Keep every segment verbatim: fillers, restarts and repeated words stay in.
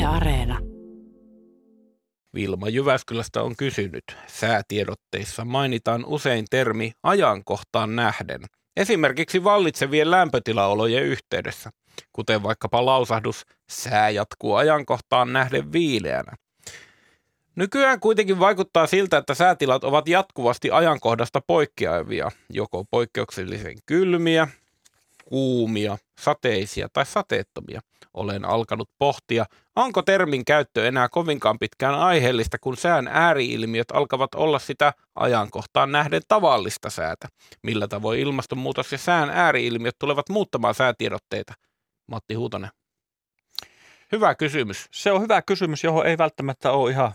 Areena. Vilma Jyväskylästä on kysynyt. Säätiedotteissa mainitaan usein termi ajankohtaan nähden. Esimerkiksi vallitsevien lämpötilaolojen yhteydessä, kuten vaikkapa lausahdus sää jatkuu ajankohtaan nähden viileänä. Nykyään kuitenkin vaikuttaa siltä, että säätilat ovat jatkuvasti ajankohdasta poikkeavia, joko poikkeuksellisen kylmiä, kuumia, sateisia tai sateettomia. Olen alkanut pohtia, onko termin käyttö enää kovinkaan pitkään aiheellista, kun sään ääriilmiöt alkavat olla sitä ajankohtaan nähden tavallista säätä. Millä tavoin ilmastonmuutos ja sään ääriilmiöt tulevat muuttamaan säätiedotteita? Matti Huutonen. Hyvä kysymys. Se on hyvä kysymys, johon ei välttämättä ole ihan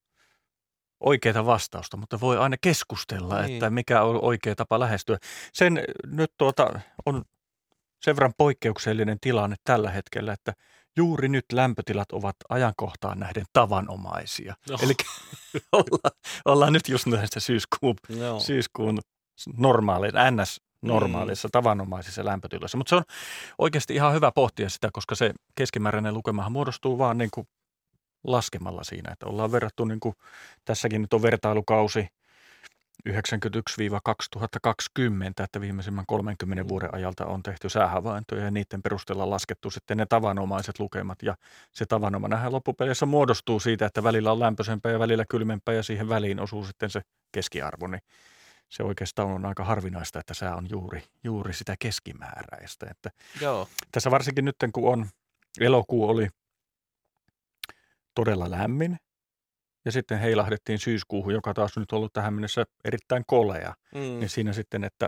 oikeaa vastausta, mutta voi aina keskustella, niin, että mikä on oikea tapa lähestyä. Sen nyt tuota on sen verran poikkeuksellinen tilanne tällä hetkellä, että juuri nyt lämpötilat ovat ajankohtaan nähden tavanomaisia. No. Eli ollaan, ollaan nyt just näissä syyskuun, no. syyskuun normaaleissa, ns-normaaleissa, mm. tavanomaisissa lämpötiloissa. Mutta se on oikeasti ihan hyvä pohtia sitä, koska se keskimääräinen lukemahan muodostuu vaan niin kuin laskemalla siinä, että ollaan verrattu, niin kuin tässäkin nyt on vertailukausi yhdeksänkymmentäyksi kaksituhattakaksikymmentä, että viimeisimmän kolmenkymmenen vuoden ajalta on tehty säähavaintoja ja niiden perusteella laskettu sitten ne tavanomaiset lukemat. Ja se tavanomainen loppupeleissä muodostuu siitä, että välillä on lämpöisempää ja välillä kylmempää ja siihen väliin osuu sitten se keskiarvo. Niin se oikeastaan on aika harvinaista, että sää on juuri, juuri sitä keskimääräistä. Että Joo. Tässä varsinkin nyt, kun on elokuu oli todella lämmin. Ja sitten heilahdettiin syyskuuhun, joka taas on nyt ollut tähän mennessä erittäin kolea. Mm. Niin siinä sitten, että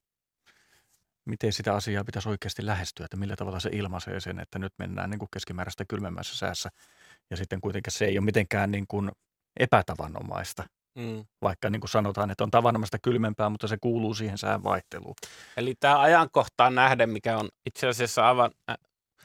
miten sitä asiaa pitäisi oikeasti lähestyä, että millä tavalla se ilmaisee sen, että nyt mennään niin kuin keskimääräistä kylmemmässä säässä. Ja sitten kuitenkin se ei ole mitenkään niin kuin epätavanomaista, mm. vaikka niin kuin sanotaan, että on tavanomaista kylmempää, mutta se kuuluu siihen sään vaihteluun. Eli tämä ajankohtaan nähden, mikä on itse asiassa aivan äh,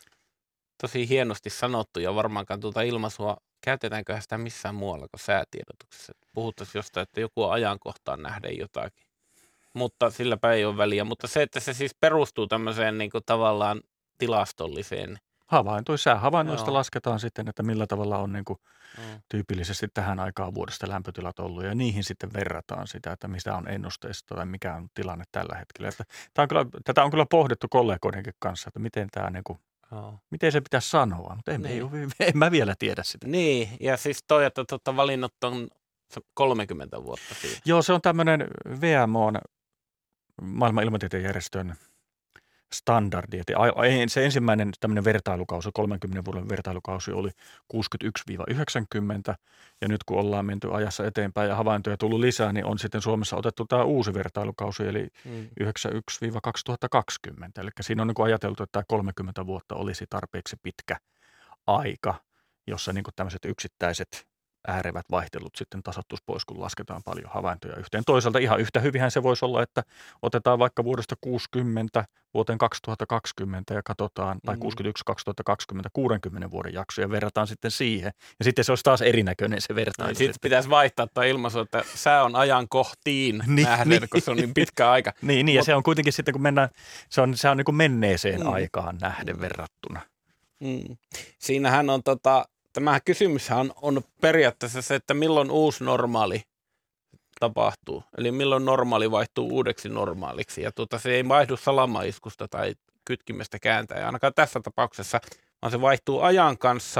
tosi hienosti sanottu ja varmaankaan tuota ilmaisua, käytetäänkö sitä missään muualla kuin säätiedotuksessa? Puhuttaisiin jostain, että joku on ajankohtaan nähden jotakin, mutta silläpä ei ole väliä. Mutta se, että se siis perustuu tämmöiseen niin kuin tavallaan tilastolliseen. Havaintoja, säähavainnoista lasketaan sitten, että millä tavalla on niin kuin mm. tyypillisesti tähän aikaan vuodesta lämpötilat ollut ja niihin sitten verrataan sitä, että mistä on ennusteista tai mikä on tilanne tällä hetkellä. Että tämä on kyllä, tätä on kyllä pohdittu kollegoidenkin kanssa, että miten tämä niin kuin Oh. miten se pitäisi sanoa, mutta en, niin. ei, en mä vielä tiedä sitä. Niin, ja siis toi, että tuota, valinnut on kolmekymmentä vuotta siitä. Joo, se on tämmöinen V M O:n maailman ilmatieteen järjestön standardi. Että se ensimmäinen tämmöinen vertailukausi, kolmenkymmenen vuoden vertailukausi oli kuusikymmentäyksi yhdeksänkymmentä, ja nyt kun ollaan menty ajassa eteenpäin ja havaintoja tullut lisää, niin on sitten Suomessa otettu tämä uusi vertailukausi, eli mm. yhdeksänkymmentäyksi kaksituhattakaksikymmentä. Eli siinä on niin kuin ajateltu, että tämä kolmekymmentä vuotta olisi tarpeeksi pitkä aika, jossa niin kuin tämmöiset yksittäiset äärevät vaihtelut sitten tasoittuisi pois, kun lasketaan paljon havaintoja yhteen. Toisaalta ihan yhtä hyvinhän se voisi olla, että otetaan vaikka vuodesta kuusikymmentä vuoteen kaksituhattakaksikymmentä ja katsotaan, tai kuusikymmentäyksi kaksituhattakaksikymmentä kuudenkymmenen vuoden jakso ja verrataan sitten siihen. Ja sitten se olisi taas erinäköinen se vertailu. No, sitten pitäisi vaihtaa tuo ilmaisu, että sää on ajankohtiin niin, nähden, niin, kun se on niin pitkä aika. Niin, niin Mut, ja se on kuitenkin sitten, kun mennään, se on, se on niin kuin menneeseen mm. aikaan nähden verrattuna. Mm. Siinähän on tota... Tämä kysymyshän on periaatteessa se, että milloin uusi normaali tapahtuu. Eli milloin normaali vaihtuu uudeksi normaaliksi. Ja tuota, se ei vaihdu salamaiskusta tai kytkimestä kääntäen. Ainakaan tässä tapauksessa, vaan se vaihtuu ajan kanssa.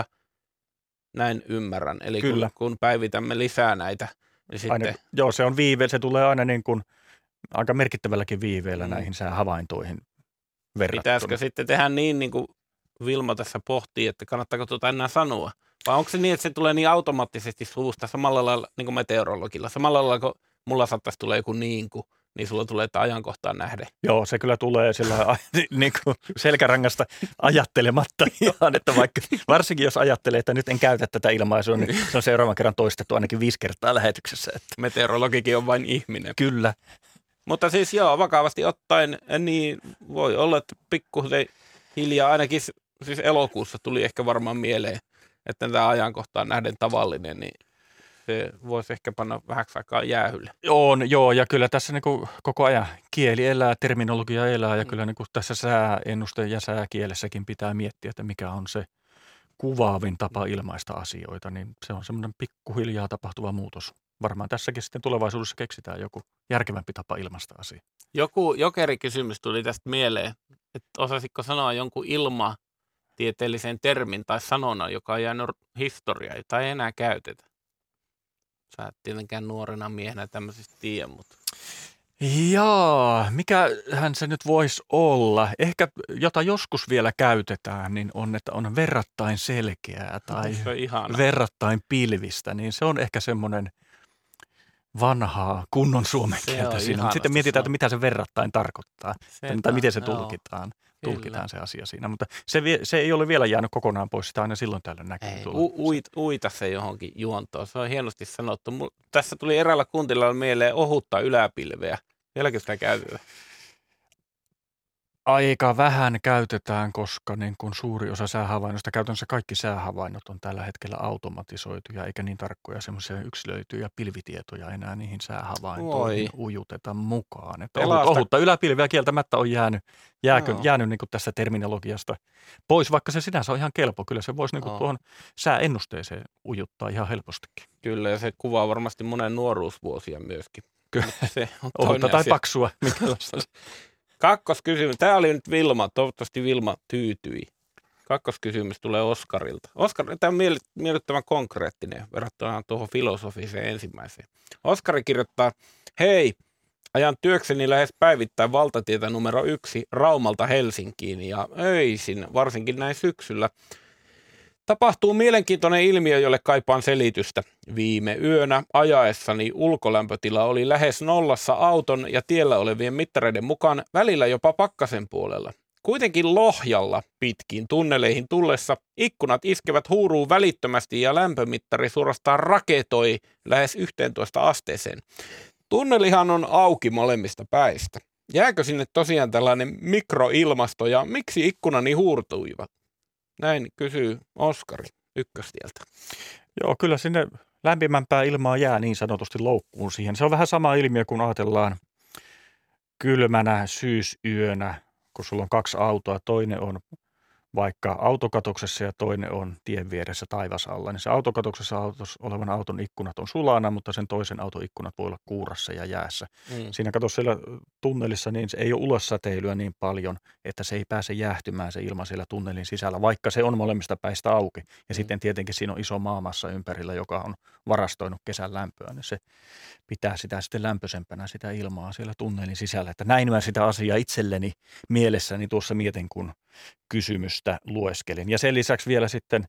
Näin ymmärrän. Eli kun, kun päivitämme lisää näitä. Niin aina, sitten... Joo, se on viive. Se tulee aina niin kuin aika merkittävälläkin viiveellä mm. näihin säähavaintoihin verrattuna. Pitäisikö sitten tehdä niin, niin kuin Vilma tässä pohtii, että kannattaako tuota enää sanoa? Vai onko se niin, että se tulee niin automaattisesti suusta samalla lailla niin kuin meteorologilla? Samalla lailla, kun mulla saattaisi tulee joku niin kuin, niin sulla tulee että ajankohtaan nähden. Joo, se kyllä tulee sillä niin kuin selkärangasta ajattelematta ihan, että vaikka varsinkin jos ajattelee, että nyt en käytä tätä ilmaisua, niin se on seuraavan kerran toistettu ainakin viisi kertaa lähetyksessä. Että. Meteorologikin on vain ihminen. Kyllä. Mutta siis joo, vakavasti ottaen, niin voi olla, että pikkuisen hiljaa ainakin siis elokuussa tuli ehkä varmaan mieleen, että tämä ajankohta on nähden tavallinen, niin se voisi ehkä panna vähäksi aikaa jäähylle. On, joo, ja kyllä tässä niin kuin koko ajan kieli elää, terminologia elää, ja mm. kyllä niin kuin tässä sääennuste- ja sääkielessäkin pitää miettiä, että mikä on se kuvaavin tapa ilmaista asioita, niin se on semmoinen pikkuhiljaa tapahtuva muutos. Varmaan tässäkin sitten tulevaisuudessa keksitään joku järkevämpi tapa ilmaista asia. Joku jokerikysymys tuli tästä mieleen, että osasitko sanoa jonkun ilmatieteellisen termin tai sanonnan, joka on jäänyt historiaan tai ei enää käytetä? Sä et tietenkään nuorena miehenä tämmöisistä tiedä, mutta... Jaa, mikähän se nyt voisi olla? Ehkä jota joskus vielä käytetään, niin on, että on verrattain selkeää tai verrattain pilvistä, niin se on ehkä semmoinen vanhaa kunnon suomen kieltä siinä. Mutta sitten mietitään, että mitä se verrattain tarkoittaa se, tai miten se tulkitaan. Joo, tulkitaan se asia siinä, mutta se, se ei ole vielä jäänyt kokonaan pois, sitä aina silloin tällöin näkyy. Ei, u- uit, uita se johonkin juontoon, se on hienosti sanottu. Mul, tässä tuli eräällä kuntilalla mieleen ohutta yläpilveä. Vieläkö sitä käytetään? Aika vähän käytetään, koska niin kuin suuri osa säähavainnoista, käytännössä kaikki säähavainnot on tällä hetkellä automatisoituja, eikä niin tarkkoja semmoisia yksilöityjä pilvitietoja enää niihin säähavaintoihin Oi. ujuteta mukaan. Että ohut, ohutta yläpilveä kieltämättä on jäänyt, jääkö, no. jäänyt niin kuin tässä terminologiasta pois, vaikka se sinänsä on ihan kelpo. Kyllä se voisi niin kuin no. tuohon sääennusteeseen ujuttaa ihan helpostikin. Kyllä, ja se kuvaa varmasti monen nuoruusvuosia myöskin. Kyllä, se on ohutta tai asia. Paksua. Kakkoskysymys. Tämä oli nyt Vilma. Toivottavasti Vilma tyytyi. Kakkoskysymys tulee Oskarilta. Oskar, tämä on miellyttävän konkreettinen verrattuna tuohon filosofiseen ensimmäiseen. Oskari kirjoittaa, hei, ajan työkseni lähes päivittäin valtatietä numero yksi Raumalta Helsinkiin ja öisin, varsinkin näin syksyllä. Tapahtuu mielenkiintoinen ilmiö, jolle kaipaan selitystä. Viime yönä ajaessani ulkolämpötila oli lähes nollassa auton ja tiellä olevien mittareiden mukaan välillä jopa pakkasen puolella. Kuitenkin Lohjalla pitkiin tunneleihin tullessa ikkunat iskevät huuruun välittömästi ja lämpömittari suorastaan raketoi lähes yhteentoista asteeseen. Tunnelihan on auki molemmista päistä. Jääkö sinne tosiaan tällainen mikroilmasto ja miksi ikkunani huurtuivat? Näin kysyy Oskari ykköstieltä. Joo, kyllä sinne lämpimämpää ilmaa jää niin sanotusti loukkuun siihen. Se on vähän sama ilmiö, kun ajatellaan kylmänä syysyönä, kun sulla on kaksi autoa. Toinen on vaikka autokatoksessa ja toinen on tien vieressä taivasalla. Niin se autokatoksessa olevan auton ikkunat on sulana, mutta sen toisen auton ikkunat voi olla kuurassa ja jäässä. Mm. Siinä kato siellä tunnelissa, niin se ei ole ulossäteilyä niin paljon, että se ei pääse jäähtymään se ilma siellä tunnelin sisällä, vaikka se on molemmista päistä auki. Ja mm. sitten tietenkin siinä on iso maamassa ympärillä, joka on varastoinut kesän lämpöä, niin se pitää sitä sitten lämpöisempänä sitä ilmaa siellä tunnelin sisällä. Että näin mä sitä asiaa itselleni mielessäni tuossa mietin, kun kysymystä lueskelin. Ja sen lisäksi vielä sitten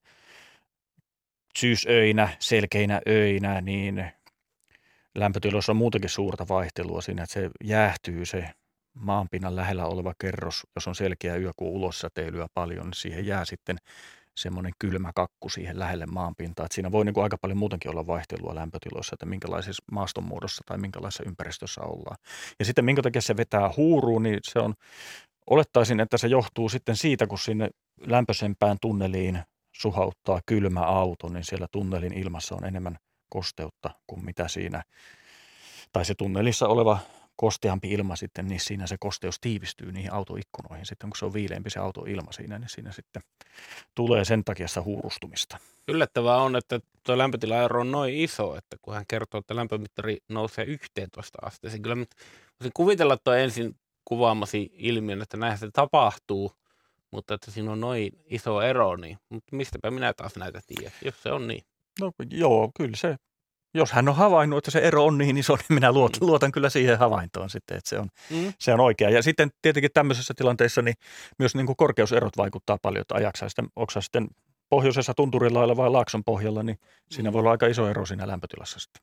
syysöinä, selkeinä öinä, niin lämpötiloissa on muutenkin suurta vaihtelua siinä, että se jäähtyy se maanpinnan lähellä oleva kerros, jos on selkeä yö, kun ulossäteilyä paljon, niin siihen jää sitten semmoinen kylmä kakku siihen lähelle maanpintaa. Että siinä voi niin kuin aika paljon muutenkin olla vaihtelua lämpötiloissa, että minkälaisessa maastonmuodossa tai minkälaisessa ympäristössä ollaan. Ja sitten minkä takia se vetää huuruun, niin se on, olettaisin, että se johtuu sitten siitä, kun sinne lämpöisempään tunneliin suhauttaa kylmä auto, niin siellä tunnelin ilmassa on enemmän kosteutta kuin mitä siinä, tai se tunnelissa oleva kosteampi ilma sitten, niin siinä se kosteus tiivistyy niihin autoikkunoihin. Sitten kun se on viileämpi se autoilma siinä, niin siinä sitten tulee sen takia sitä huurustumista. Yllättävää on, että tuo lämpötilaero on noin iso, että kun hän kertoo, että lämpömittari nousee yhteentoista asteeseen. Kyllä voisin kuvitella tuo ensin kuvaamasi ilmiön, että näinhän se tapahtuu, mutta että siinä on noin iso ero, niin mutta mistäpä minä taas näitä tiedän, jos se on niin. No joo, kyllä se. Jos hän on havainnut, että se ero on niin iso, niin minä luotan, luotan kyllä siihen havaintoon sitten, että se on, mm. se on oikea. Ja sitten tietenkin tämmöisessä tilanteessa niin myös niin kuin korkeuserot vaikuttaa paljon, että ajaksaa sitten, onko sitten pohjoisessa tunturilla vai laakson pohjalla, niin siinä mm. voi olla aika iso ero siinä lämpötilassa sitten.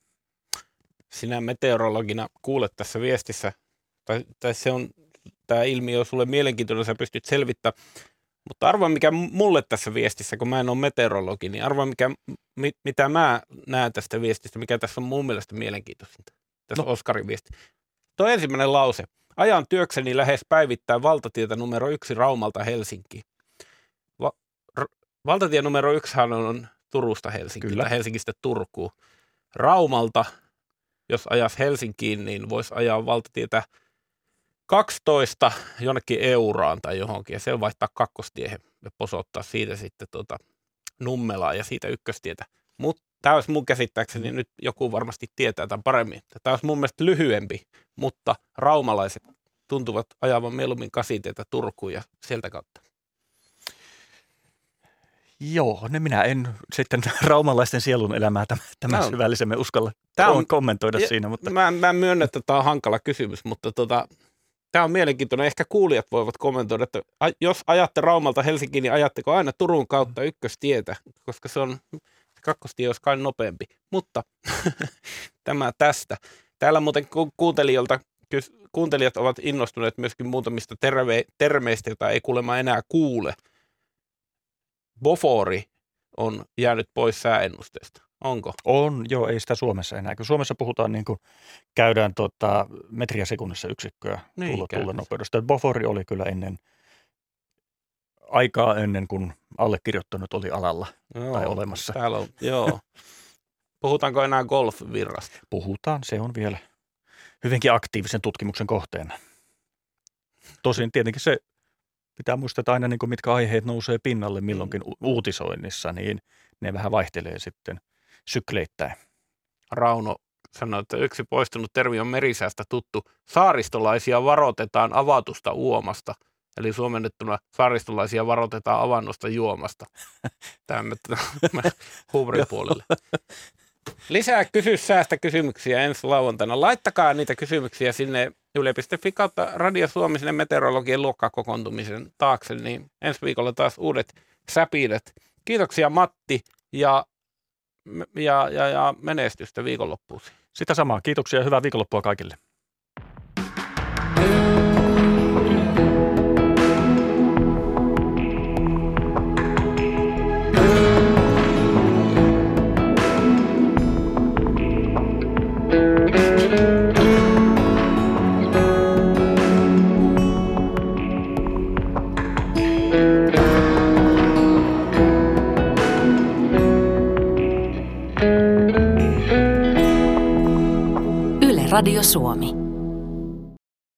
Sinä meteorologina kuulet tässä viestissä, tai, tai se on, tämä ilmiö on sulle mielenkiintoinen, sä pystyt selvittämään. Mutta arvoa, mikä mulle tässä viestissä, kun mä en ole meteorologi, niin arvoa, mikä, mit, mitä mä näen tästä viestistä, mikä tässä on mun mielestä mielenkiintoisinta, tässä no. Oskarin viesti. Tuo ensimmäinen lause. Ajan työkseni lähes päivittäin valtatietä numero yksi Raumalta Helsinkiin. Va, r, valtatie numero yksihan on Turusta Helsinkiin, tai Helsingistä Turkuun. Raumalta, jos ajas Helsinkiin, niin voisi ajaa valtatietä kaksitoista jonnekin Euraan tai johonkin, ja se vaihtaa kakkostiehen ja posoittaa siitä sitten tuota Nummelaa ja siitä ykköstietä. Mutta tämä olisi mun käsittääkseni, nyt joku varmasti tietää tämän paremmin. Tämä olisi mun mielestä lyhyempi, mutta raumalaiset tuntuvat ajavan mieluummin kasitietä Turkuun ja sieltä kautta. Joo, ne minä en sitten raumalaisten sielun elämää tämän, tämän on, syvällisemmin uskalla tämä on, kommentoida ja, siinä. Mutta. Mä, mä en myönnä, että tämä on hankala kysymys, mutta tota, tämä on mielenkiintoinen. Ehkä kuulijat voivat kommentoida, että jos ajatte Raumalta Helsinkiin, niin ajatteko aina Turun kautta ykköstietä, koska se on, kakkostie olisi kai nopeampi. Mutta tämä tästä. Täällä muuten kuuntelijoilta, kuuntelijat ovat innostuneet myöskin muutamista terve, termeistä, joita ei kuulemma enää kuule. Bofori on jäänyt pois sääennusteesta. Onko? On, joo, ei sitä Suomessa enää. Kun Suomessa puhutaan niin kuin käydään tota, metriä sekunnissa yksikköä niin, tuulen nopeudesta. Bofori oli kyllä ennen, aikaa ennen kuin allekirjoittanut oli alalla joo, tai olemassa. Täällä on, joo. Puhutaanko enää golf-virrasta? Puhutaan, se on vielä hyvinkin aktiivisen tutkimuksen kohteena. Tosin tietenkin se pitää muistaa, että aina niin kuin mitkä aiheet nousee pinnalle milloinkin uutisoinnissa, niin ne vähän vaihtelee sitten sykleittäin. Rauno sanoi, että yksi poistunut termi on merisäästä tuttu. Saaristolaisia varoitetaan avatusta uomasta. Eli suomennettuna saaristolaisia varoitetaan avannosta juomasta. Tämä huumorin puolelle. Lisää kysy säästä kysymyksiä ensi lauantaina. Laittakaa niitä kysymyksiä sinne yle piste fi kautta Radio Suomi sinne meteorologien luokkakokoontumisen taakse, niin ensi viikolla taas uudet säpiilet. Kiitoksia Matti ja, ja, ja, ja menestystä viikonloppuun. Sitä samaa. Kiitoksia ja hyvää viikonloppua kaikille. Radio Suomi.